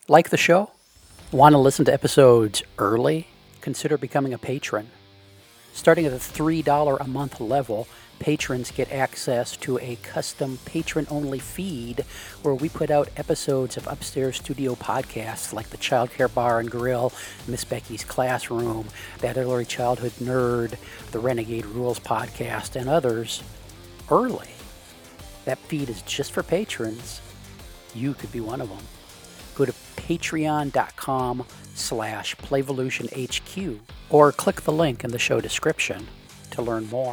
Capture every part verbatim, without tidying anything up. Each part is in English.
Like the show? Want to listen to episodes early? Consider becoming a patron. Starting at the three dollars a month level, patrons get access to a custom patron-only feed where we put out episodes of Upstairs Studio podcasts like the Child Care Bar and Grill, Miss Becky's Classroom, That Early Childhood Nerd, the Renegade Rules podcast, and others early. That feed is just for patrons. You could be one of them. Go to patreon.com slash playvolutionhq or click the link in the show description to learn more.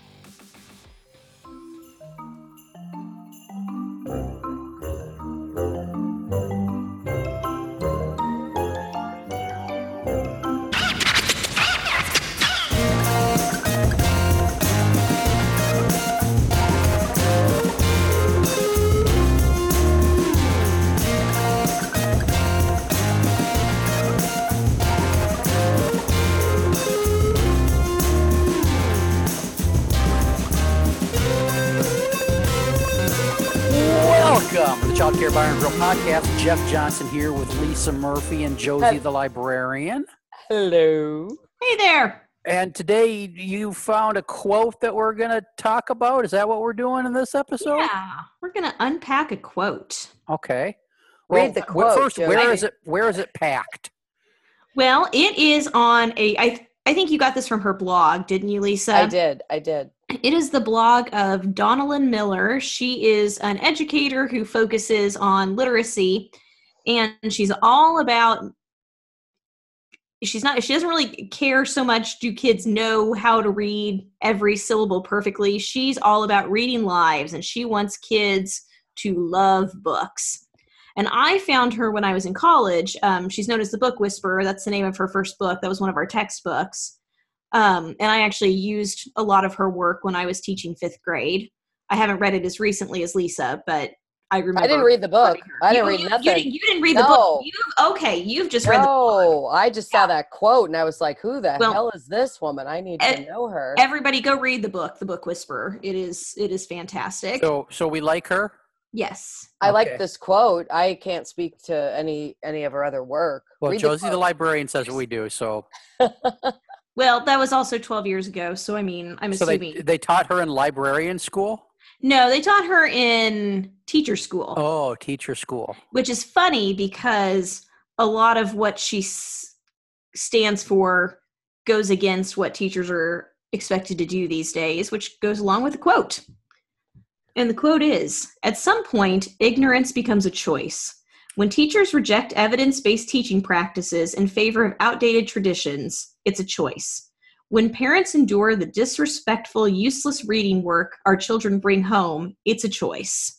Welcome to the Child Care Bar and Grill podcast. Jeff Johnson here with Lisa Murphy and Josie the librarian. Hello. Hey there. And today you found a quote that we're going to talk about. Is that what we're doing in this episode? Yeah, we're going to unpack a quote. Okay. Read the quote, First, Josie. where is it? Where is it packed? Well, it is on a, I, I think you got this from her blog, didn't you, Lisa? I did. I did. It is the blog of Donalyn Miller. She is an educator who focuses on literacy, and she's all about, she's not, she doesn't really care so much do kids know how to read every syllable perfectly. She's all about reading lives, and she wants kids to love books. And I found her when I was in college. Um, she's known as the Book Whisperer. That's the name of her first book. That was one of our textbooks. Um, and I actually used a lot of her work when I was teaching fifth grade. I haven't read it as recently as Lisa, but I remember. I didn't read the book. I didn't you, read you, nothing. You didn't, you didn't read the No. book. You've, okay, you've just read the book. No, I just saw that quote and I was like, who the Well, hell is this woman? I need e- to know her. Everybody go read the book, The Book Whisperer. It is it is fantastic. So, so we like her? Yes. I Okay. like this quote. I can't speak to any any of her other work. Well, Read Josie the, quote. librarian says we do. So, Well, that was also twelve years ago, so I mean, I'm so assuming. they they taught her in librarian school? No, they taught her in teacher school. Oh, teacher school. Which is funny because a lot of what she s- stands for goes against what teachers are expected to do these days, which goes along with the quote. And the quote is, at some point, ignorance becomes a choice. When teachers reject evidence-based teaching practices in favor of outdated traditions, it's a choice. When parents endure the disrespectful, useless reading work our children bring home, it's a choice.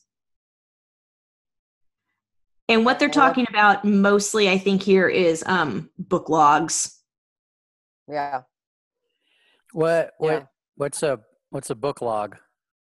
And what they're talking about mostly, I think, here is um, book logs. Yeah. What what Yeah. what's a what's a book log?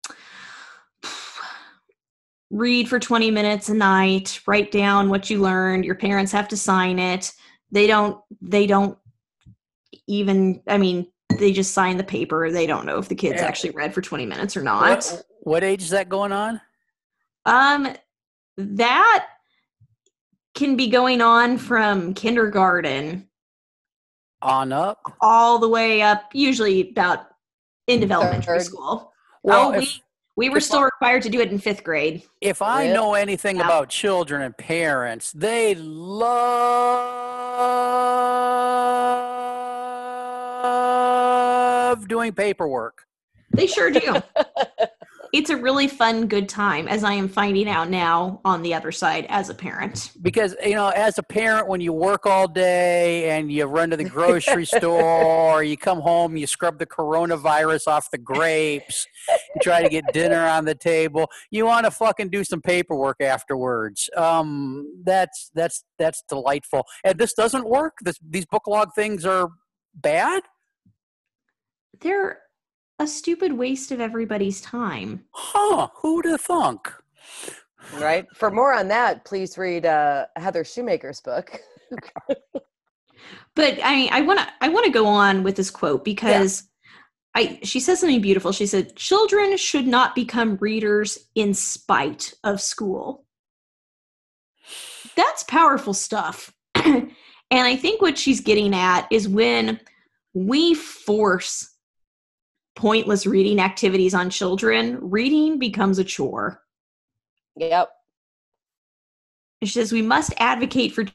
Read for twenty minutes a night, write down what you learned. Your parents have to sign it. They don't, they don't even, I mean, they just sign the paper. They don't know if the kids Yeah. actually read for twenty minutes or not. What, what age is that going on? Um, that can be going on from kindergarten On up? all the way up, usually about into elementary Third. school. Well, oh, if- we we were if still I- required to do it in fifth grade. If I Really? know anything Yeah. about children and parents, they love doing paperwork. They sure do. It's a really fun, good time, as I am finding out now on the other side as a parent. Because, you know, as a parent, when you work all day and you run to the grocery store or you come home, you scrub the coronavirus off the grapes, you try to get dinner on the table, you want to fucking do some paperwork afterwards. Um, that's that's that's delightful. And this doesn't work? This, these book log things are bad? They're a stupid waste of everybody's time. Huh, who'd have thunk? Right. For more on that, please read uh, Heather Shoemaker's book. But I mean, I want to I want to go on with this quote because I she says something beautiful. She said, "Children should not become readers in spite of school." that's powerful stuff. And I think what she's getting at is when we force pointless reading activities on children, reading becomes a chore. Yep. She says we must advocate for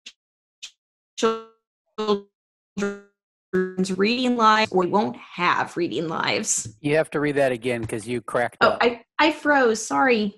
children's reading lives, or we won't have reading lives. You have to read that again because you cracked Oh, up. I, I froze. Sorry.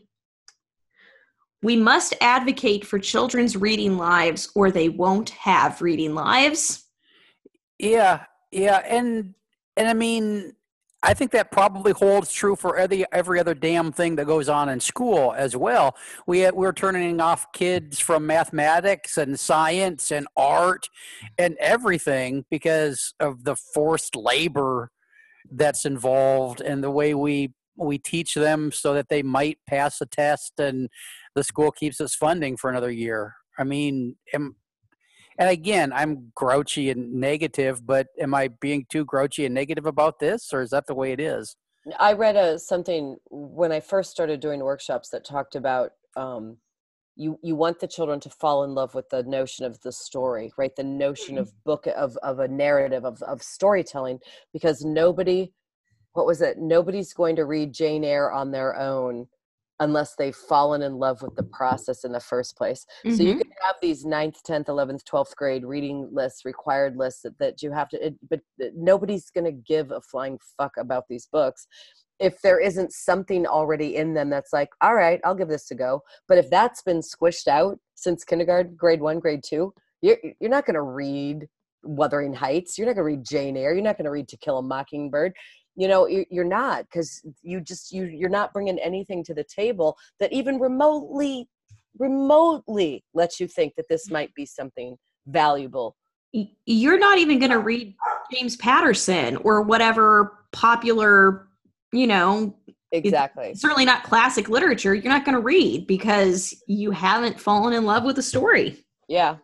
We must advocate for children's reading lives, or they won't have reading lives. Yeah, yeah, and and I mean, I think that probably holds true for every every other damn thing that goes on in school as well. We we're turning off kids from mathematics and science and art and everything because of the forced labor that's involved and the way we we teach them so that they might pass a test and the school keeps us funding for another year. I mean, am, and again, I'm grouchy and negative, but am I being too grouchy and negative about this, or is that the way it is? I read a, something when I first started doing workshops that talked about um, you you want the children to fall in love with the notion of the story, right? The notion of book of of a narrative of of storytelling, because nobody, what was it? Nobody's going to read Jane Eyre on their own unless they've fallen in love with the process in the first place. Mm-hmm. So you can have these ninth, tenth, eleventh, twelfth grade reading lists, required lists that, that you have to, it, but nobody's going to give a flying fuck about these books if there isn't something already in them that's like, all right, I'll give this a go. But if that's been squished out since kindergarten, grade one, grade two, you're, you're not going to read Wuthering Heights. You're not going to read Jane Eyre. You're not going to read To Kill a Mockingbird. You know, you're not, because you just, you, you're not bringing anything to the table that even remotely, remotely lets you think that this might be something valuable. You're not even going to read James Patterson or whatever popular, you know. Exactly. Certainly not classic literature. You're not going to read because you haven't fallen in love with the story. Yeah.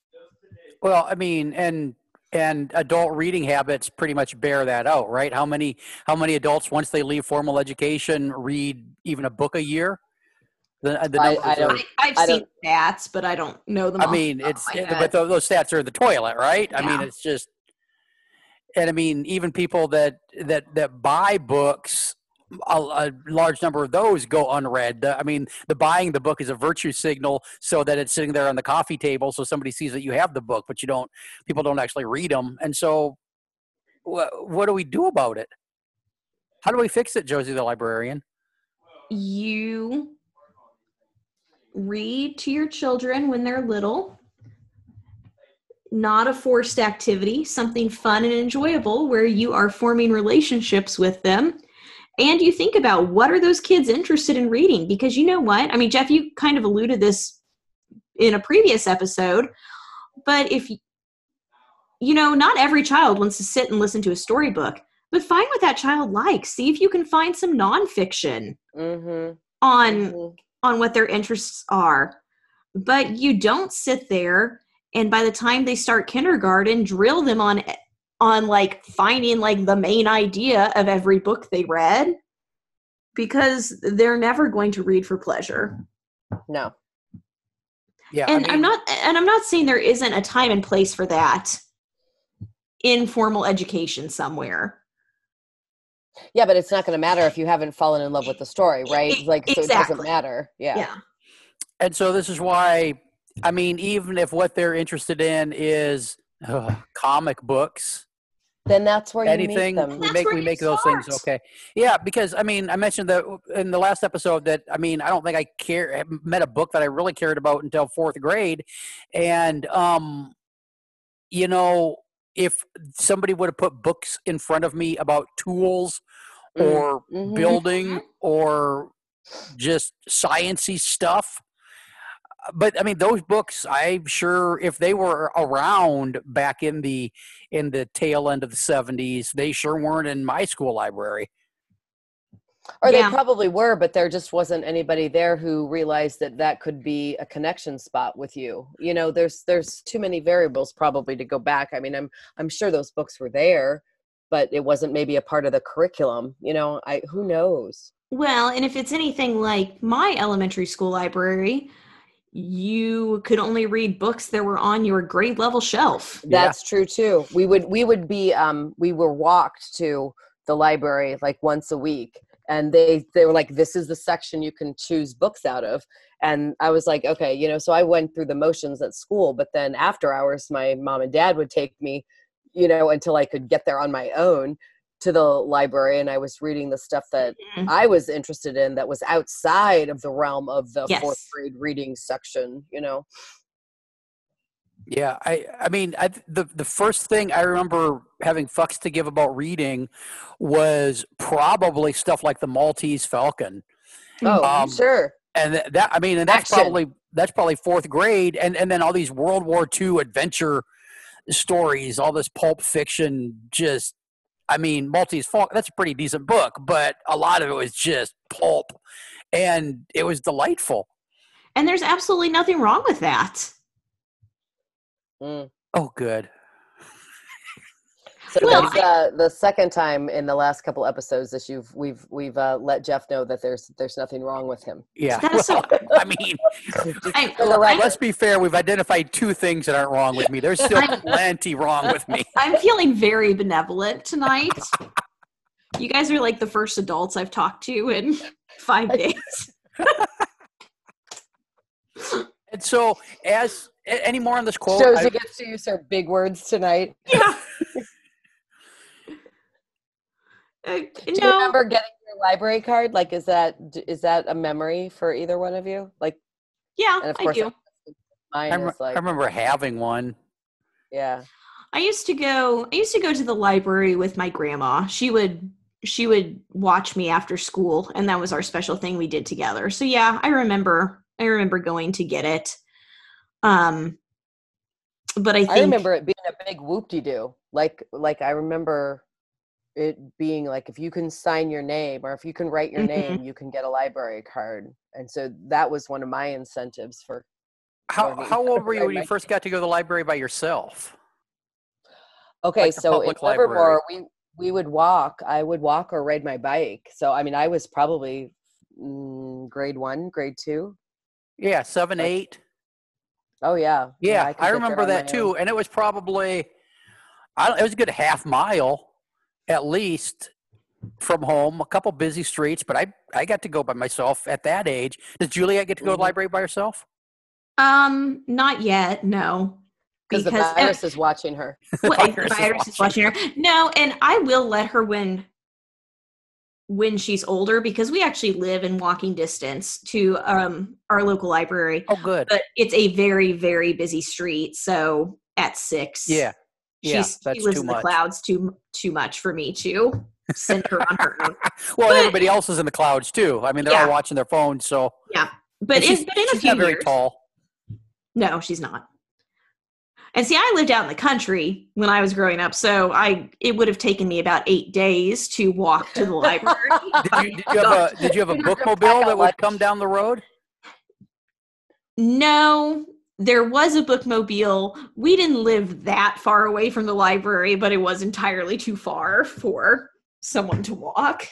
Well, I mean, and And adult reading habits pretty much bear that out, right? How many how many adults, once they leave formal education, read even a book a year? The, the I, I don't, are, I, I've I seen don't, stats, but I don't know them. I mean, it's it, but those, those stats are in the toilet, right? Yeah. I mean, it's just, and I mean, even people that that that buy books, a, a large number of those go unread. I mean, the buying the book is a virtue signal so that it's sitting there on the coffee table so somebody sees that you have the book, but you don't, people don't actually read them. And so wh- what do we do about it? How do we fix it, Josie the librarian? You read to your children when they're little, not a forced activity, something fun and enjoyable where you are forming relationships with them. And you think about, what are those kids interested in reading? Because you know what? I mean, Jeff, you kind of alluded this in a previous episode, but if, you know, not every child wants to sit and listen to a storybook, but find what that child likes. See if you can find some nonfiction mm-hmm. on, mm-hmm. on what their interests are. But you don't sit there and by the time they start kindergarten, drill them on on like finding like the main idea of every book they read, because they're never going to read for pleasure. No. Yeah. And I mean, I'm not, and I'm not saying there isn't a time and place for that in formal education somewhere. Yeah, but it's not going to matter if you haven't fallen in love with the story, right? Like, so exactly. it doesn't matter. Yeah. Yeah. And so this is why, I mean, even if what they're interested in is uh, comic books, then that's where you anything meet them. we make we make those things okay. Yeah, because I mean, I mentioned that in the last episode that I mean, I don't think I care met a book that I really cared about until fourth grade, and um, you know, if somebody would have put books in front of me about tools or mm-hmm. building or just sciencey stuff. But I mean, those books, I'm sure if they were around back in the in the tail end of the seventies, they sure weren't in my school library. Or yeah. they probably were, but there just wasn't anybody there who realized that that could be a connection spot with you. You know, there's there's too many variables probably to go back. I mean, I'm I'm sure those books were there, but it wasn't maybe a part of the curriculum. You know, I who knows? Well, and if it's anything like my elementary school library, you could only read books that were on your grade level shelf. That's yeah. true too. We would we would be um we were walked to the library like once a week, and they they were like, this is the section you can choose books out of. And I was like, okay, you know, so I went through the motions at school, but then after hours my mom and dad would take me, you know, until I could get there on my own to the library, and I was reading the stuff that mm-hmm. I was interested in that was outside of the realm of the yes. fourth grade reading section, you know. Yeah, I I mean, I, the the first thing I remember having fucks to give about reading was probably stuff like the Maltese Falcon. Oh, um, sure. And that, that I mean, and that's Action. probably that's probably fourth grade, and and then all these World War Two adventure stories, all this pulp fiction, just. I mean, Maltese Falcon, that's a pretty decent book, but a lot of it was just pulp, and it was delightful. And there's absolutely nothing wrong with that. Mm. Oh, good. So well, that's uh, the second time in the last couple episodes that you've we've we've uh, let Jeff know that there's there's nothing wrong with him. Yeah, well, so, I mean, I, well, I, let's be fair. We've identified two things that aren't wrong with me. There's still I'm, plenty wrong with me. I'm feeling very benevolent tonight. You guys are like the first adults I've talked to in five days. And so, as any more on this quote, shows you get to use her big words tonight. Yeah. Uh, Do no. you remember getting your library card? Like, is that is that a memory for either one of you? Like, yeah, and of course, I do. Mine I, rem- is like, I remember having one. Yeah, I used to go. I used to go to the library with my grandma. She would she would watch me after school, and that was our special thing we did together. So yeah, I remember. I remember going to get it. Um, but I think I remember it being a big whoop-de-doo. Like, like I remember. It being like, if you can sign your name or if you can write your mm-hmm. name, you can get a library card. And so that was one of my incentives for. How how old were you when you first got to go to the library by yourself? Okay, like so in Livermore, we we would walk. I would walk or ride my bike. So I mean, I was probably mm, grade one, grade two. Yeah, seven, like, eight. Oh yeah, yeah. yeah I, I that remember that too, own. And it was probably, I don't, it was a good half mile. At least from home, a couple busy streets, but I I got to go by myself at that age. Does Juliet get to go mm-hmm. to the library by herself? Um, not yet, no. Because the virus uh, is watching her. Well, the virus, the virus is, watching. is watching her. No, and I will let her when when she's older, because we actually live in walking distance to um our local library. Oh, good. But it's a very, very busy street, so at six. Yeah. Yeah, She's, that's she lives too in much. the clouds too too much for me to send her on her own. Well, but, everybody else is in the clouds too. I mean, they're yeah. all watching their phones. So yeah, but in, but in a she's few not very years, tall. No, she's not. And see, I lived out in the country when I was growing up, so I it would have taken me about eight days to walk to the library. did, you, did you have a Did you have a bookmobile that would come down the road? No. There was a bookmobile. We didn't live that far away from the library, but it was entirely too far for someone to walk.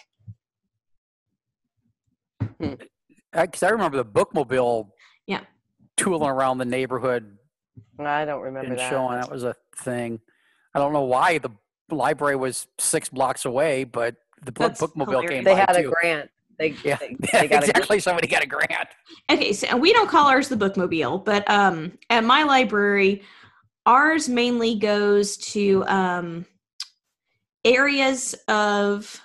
Because I, I remember the bookmobile yeah. tooling around the neighborhood. I don't remember and that. Showing that was a thing. I don't know why the library was six blocks away, but the That's bookmobile hilarious. came they by had too. a grant. They, yeah, they, they got exactly. A Somebody got a grant. Okay, so we don't call ours the bookmobile, but um, at my library, ours mainly goes to um, areas of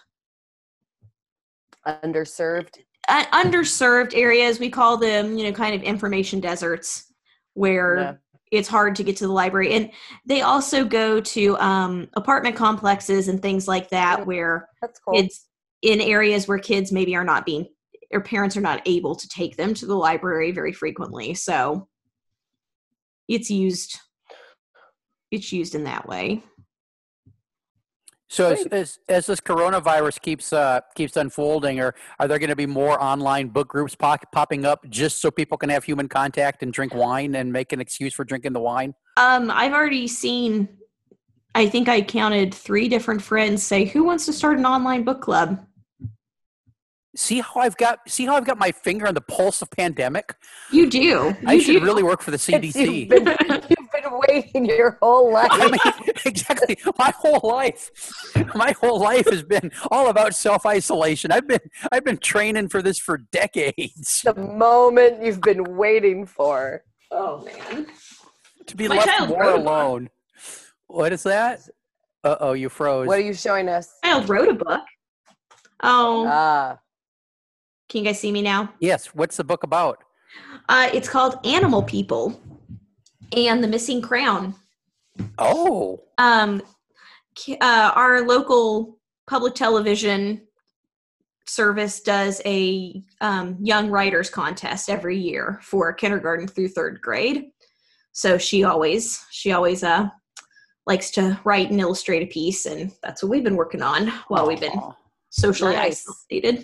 underserved, uh, underserved areas. We call them, you know, kind of information deserts, where yeah. it's hard to get to the library, and they also go to um, apartment complexes and things like that, where That's cool. it's in areas where kids maybe are not being, or parents are not able to take them to the library very frequently. So it's used, it's used in that way. So as, as, as this coronavirus keeps uh, keeps unfolding, or are there going to be more online book groups pop, popping up just so people can have human contact and drink wine and make an excuse for drinking the wine? Um, I've already seen, I think I counted three different friends say, who wants to start an online book club? See how I've got see how I've got my finger on the pulse of pandemic? You do. You I should do. really work for the C D C. You've been, you've been waiting your whole life. I mean, exactly. My whole life, my whole life has been all about self-isolation. I've been I've been training for this for decades. The moment you've been waiting for. Oh man. To be My left child more wrote a book. alone. What is that? Uh oh, you froze. What are you showing us? My child wrote a book. Oh, Ah, can you guys see me now? Yes. What's the book about? Uh, it's called Animal People and the Missing Crown. Oh. Um, ki- uh, our local public television service does a um, young writers contest every year for kindergarten through third grade. So she always she always uh likes to write and illustrate a piece, and that's what we've been working on while we've been Aw. socially Nice. isolated.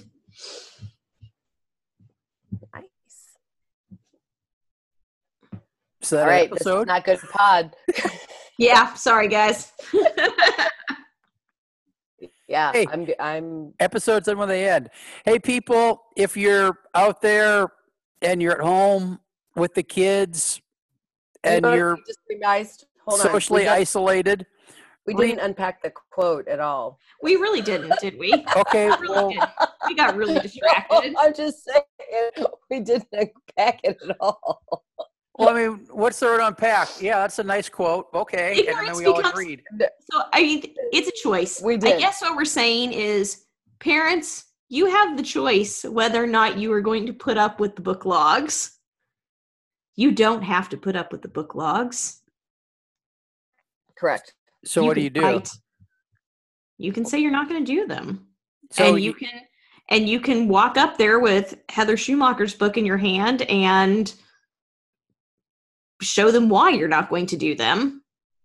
nice. Is that All an right, this episode? is not good pod. Yeah, sorry guys. Yeah, Hey. I'm. I'm. Episodes and when they end. Hey, people, if you're out there and you're at home with the kids and you know what you're we just realized. Hold on. socially we, just- isolated, we read- didn't unpack the quote at all. We really didn't, did we? okay, We really well, did. We got really distracted. I'm just saying we didn't unpack it at all. well, I mean, what's there to unpack? Yeah, that's a nice quote. Okay, and then Ignorance we all becomes- agreed. So I mean, it's a choice. We I did. guess what we're saying is, parents, you have the choice whether or not you are going to put up with the book logs. You don't have to put up with the book logs. Correct. So what do can you do? fight. You can say you're not going to do them, So and you can and you can walk up there with Heather Schumacher's book in your hand and show them why you're not going to do them.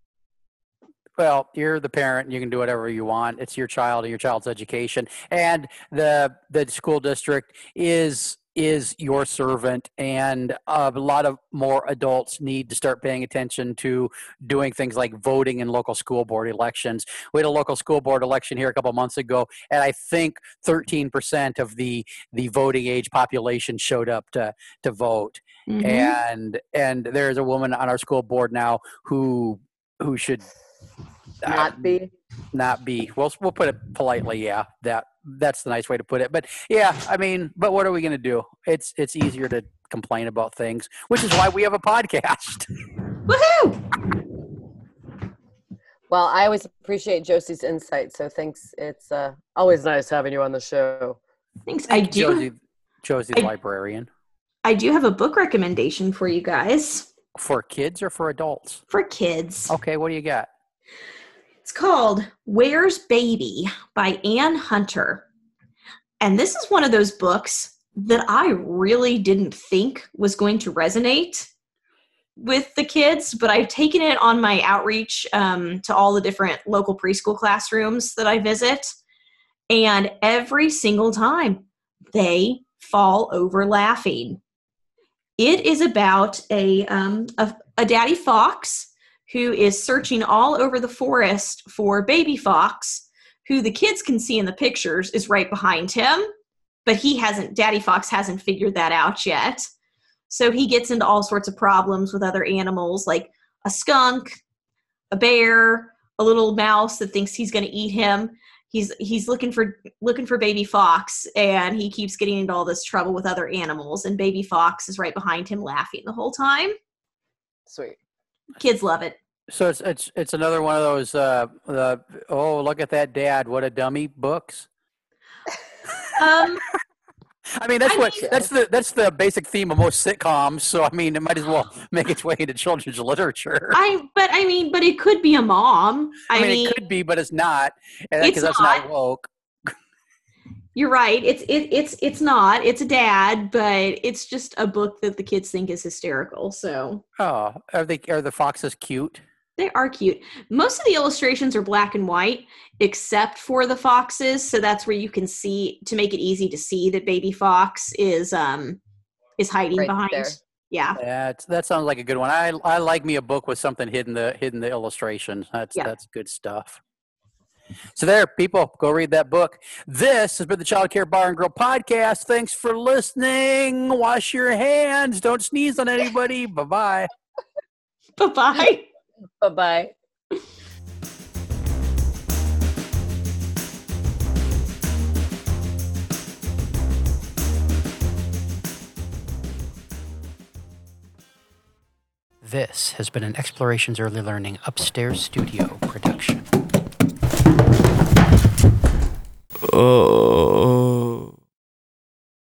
Well, you're the parent. You can do whatever you want. It's your child and your child's education, and the the school district is is your servant. And uh, a lot of more adults need to start paying attention to doing things like voting in local school board elections. We had a local school board election here a couple months ago, and I think thirteen percent of the the voting age population showed up to to vote. Mhm. And and there's a woman on our school board now who who should Not uh, be. not be. We'll we'll put it politely. Yeah, that that's the nice way to put it. But yeah, I mean, but what are we going to do? It's it's easier to complain about things, which is why we have a podcast. Woohoo! Well, I always appreciate Josie's insight. So thanks. It's uh, always nice having you on the show. Thanks. I do. Josie, Josie the I- librarian. I do have a book recommendation for you guys For kids or for adults? for kids. Okay, what do you got? It's called Where's Baby by Anne Hunter. And this is one of those books that I really didn't think was going to resonate with the kids, but I've taken it on my outreach um, to all the different local preschool classrooms that I visit. And every single time they fall over laughing. It is about a, um, a, a daddy fox who is searching all over the forest for baby fox, who the kids can see in the pictures is right behind him, but he hasn't, daddy fox hasn't figured that out yet. So he gets into all sorts of problems with other animals, like a skunk, a bear, a little mouse that thinks he's going to eat him. He's he's looking for looking for baby fox, and he keeps getting into all this trouble with other animals, and baby fox is right behind him laughing the whole time. Sweet. Kids love it. So it's it's it's another one of those. Uh, uh, oh, look at that, Dad! What a dummy! Books. Um, I mean, that's I what mean- that's the that's the basic theme of most sitcoms. So I mean, it might as well make its way into children's literature. I but I mean, but it could be a mom. I, I mean, mean, it could be, but it's not, It's because that's not not. woke. you're right. It's it it's it's not. It's a dad, but it's just a book that the kids think is hysterical. So Oh, are they are the foxes cute? they are cute. Most of the illustrations are black and white, except for the foxes. So that's where you can see, to make it easy to see, that baby fox is um is hiding Right behind. there. Yeah. That that sounds like a good one. I I like me a book with something hidden the hidden the illustrations. That's Yeah. that's good stuff. So there, people, go read that book. This has been the Child Care Bar and Grill podcast. Thanks for listening. Wash your hands. Don't sneeze on anybody. Bye-bye. Bye-bye. Bye-bye. This has been an Explorations Early Learning Upstairs Studio production. Oh.